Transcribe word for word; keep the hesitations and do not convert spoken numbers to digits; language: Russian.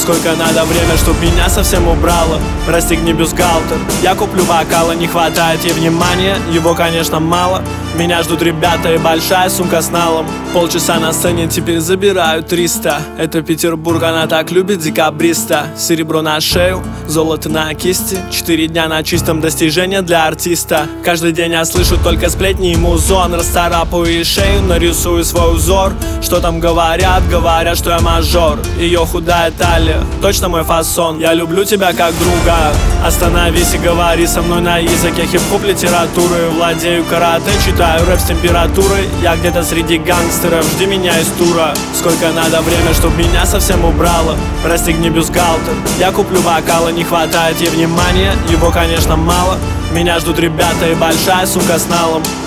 Сколько надо время, чтоб меня совсем убрало. Расстегни бюстгальтер, я куплю бокала. Не хватает ей внимания, его, конечно, мало. Меня ждут ребята и большая сумка с налом. Полчаса на сцене, теперь забираю триста. Это Петербург, она так любит декабриста. Серебро на шею, золото на кисти. Четыре дня на чистом, достижение для артиста. Каждый день я слышу только сплетни и музон. Расцарапаю ей шею, нарисую свой узор. Что там говорят? Говорят, что я мажор. Ее худая талия, точно мой фасон. Я люблю тебя как друга. Остановись и говори со мной на языке хип-хоп литературы. Владею карате, читаю рэп с температурой. Я где-то среди гангстеров, жди меня из тура. Сколько надо время, чтоб меня совсем убрало. Расстегни бюстгальтер, я куплю бокала. Не хватает ей внимания, его, конечно, мало. Меня ждут ребята и большая сумка с налом.